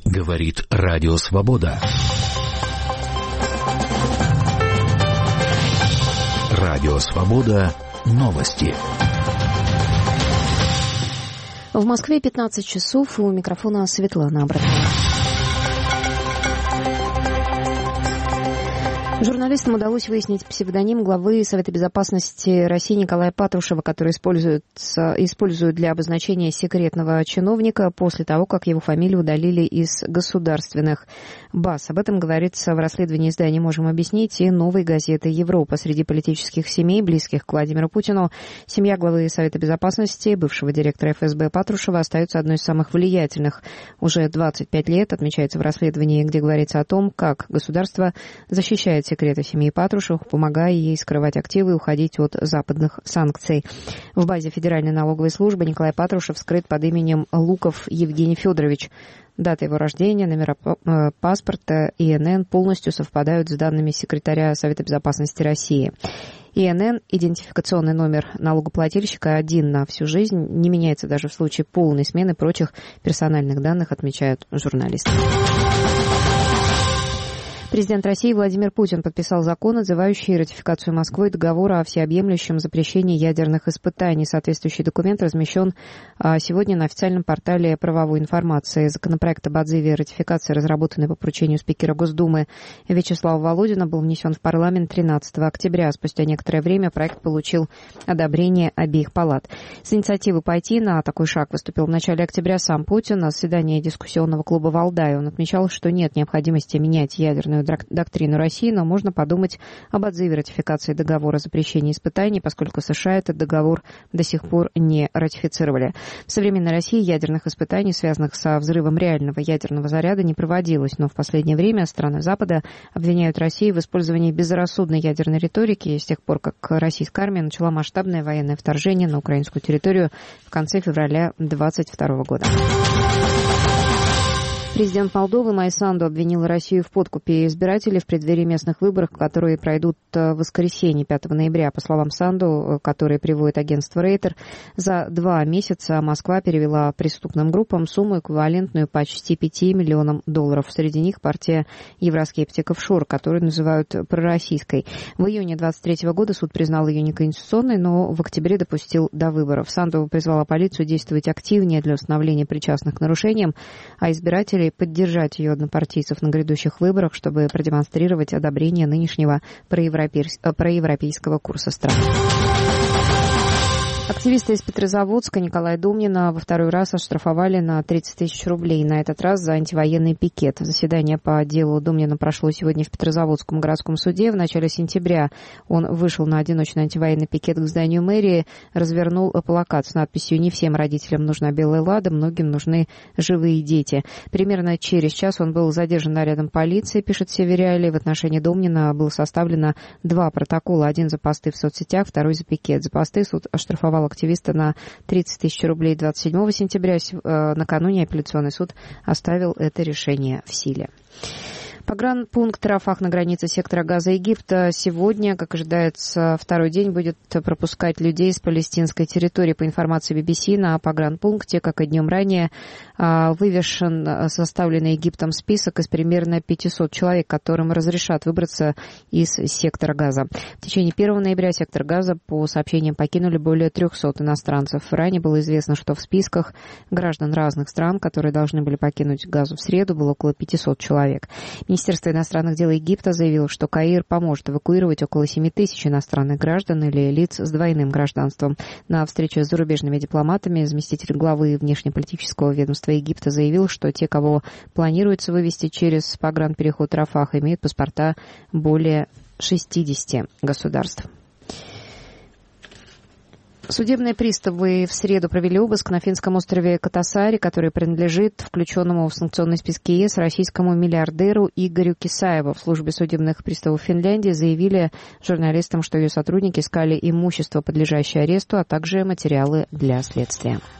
Говорит Радио Свобода. Радио Свобода. Новости. В Москве 15 часов. У микрофона Светлана Абракова. Журналистам удалось выяснить псевдоним главы Совета безопасности России Николая Патрушева, который используют для обозначения секретного чиновника после того, как его фамилию удалили из государственных баз. Об этом говорится в расследовании издания «Можем объяснить» и «Новой газеты Европа». Среди политических семей, близких к Владимиру Путину, семья главы Совета безопасности, бывшего директора ФСБ Патрушева, остается одной из самых влиятельных. Уже 25 лет отмечается в расследовании, где говорится о том, как государство защищает секреты семьи Патрушевых, помогая ей скрывать активы и уходить от западных санкций. В базе Федеральной налоговой службы Николай Патрушев скрыт под именем Луков Евгений Федорович. Дата его рождения, номера паспорта, ИНН полностью совпадают с данными секретаря Совета безопасности России. ИНН, идентификационный номер налогоплательщика, один на всю жизнь, не меняется даже в случае полной смены прочих персональных данных, отмечают журналисты. Президент России Владимир Путин подписал закон, отзывающий ратификацию Москвой договора о всеобъемлющем запрещении ядерных испытаний. Соответствующий документ размещен сегодня на официальном портале правовой информации. Законопроект об отзыве ратификации, разработанный по поручению спикера Госдумы Вячеслава Володина, был внесен в парламент 13 октября. Спустя некоторое время проект получил одобрение обеих палат. С инициативой пойти на такой шаг выступил в начале октября сам Путин на заседании дискуссионного клуба «Валдай». Он отмечал, что нет необходимости менять ядерную доктрину России, но можно подумать об отзыве ратификации договора о запрещении испытаний, поскольку США этот договор до сих пор не ратифицировали. В современной России ядерных испытаний, связанных со взрывом реального ядерного заряда, не проводилось, но в последнее время страны Запада обвиняют Россию в использовании безрассудной ядерной риторики с тех пор, как российская армия начала масштабное военное вторжение на украинскую территорию в конце февраля 2022 года. Президент Молдовы Майя Санду обвинил Россию в подкупе избирателей в преддверии местных выборов, которые пройдут в воскресенье 5 ноября. По словам Санду, которые приводит агентство Рейтер, за 2 месяца Москва перевела преступным группам сумму, эквивалентную почти $5 миллионам. Среди них партия евроскептиков ШУР, которую называют пророссийской. В июне 2023 года суд признал ее неконституционной, но в октябре допустил до выборов. Санду призвала полицию действовать активнее для установления причастных к нарушениям, а избирателей поддержать ее однопартийцев на грядущих выборах, чтобы продемонстрировать одобрение нынешнего проевропейского курса страны. Активиста из Петрозаводска Николая Домнина во второй раз оштрафовали на 30 тысяч рублей, на этот раз за антивоенный пикет. Заседание по делу Домнина прошло сегодня в Петрозаводском городском суде. В начале сентября он вышел на одиночный антивоенный пикет к зданию мэрии, развернул плакат с надписью «Не всем родителям нужна белая лада, многим нужны живые дети». Примерно через час он был задержан нарядом полиции, пишет Северяли. В отношении Домнина было составлено 2 протокола, один за посты в соцсетях, второй за пикет. За посты суд оштрафовал активиста на 30 тысяч рублей 27 сентября. Накануне апелляционный суд оставил это решение в силе. Погранпункт Рафах на границе сектора Газа Египта сегодня, как ожидается, второй день будет пропускать людей с палестинской территории. По информации BBC, на погранпункте, как и днем ранее, вывешен составленный Египтом список из примерно 500 человек, которым разрешат выбраться из сектора Газа. В течение 1 ноября сектор Газа, по сообщениям, покинули более 300 иностранцев. Ранее было известно, что в списках граждан разных стран, которые должны были покинуть Газу в среду, было около 500 человек. Министерство иностранных дел Египта заявило, что Каир поможет эвакуировать около 7 тысяч иностранных граждан или лиц с двойным гражданством. На встрече с зарубежными дипломатами заместитель главы внешнеполитического ведомства Египта заявил, что те, кого планируется вывести через погранпереход Рафах, имеют паспорта более 60 государств. Судебные приставы в среду провели обыск на финском острове Катасари, который принадлежит включенному в санкционный список ЕС российскому миллиардеру Игорю Кисаеву. В службе судебных приставов Финляндии заявили журналистам, что ее сотрудники искали имущество, подлежащее аресту, а также материалы для следствия.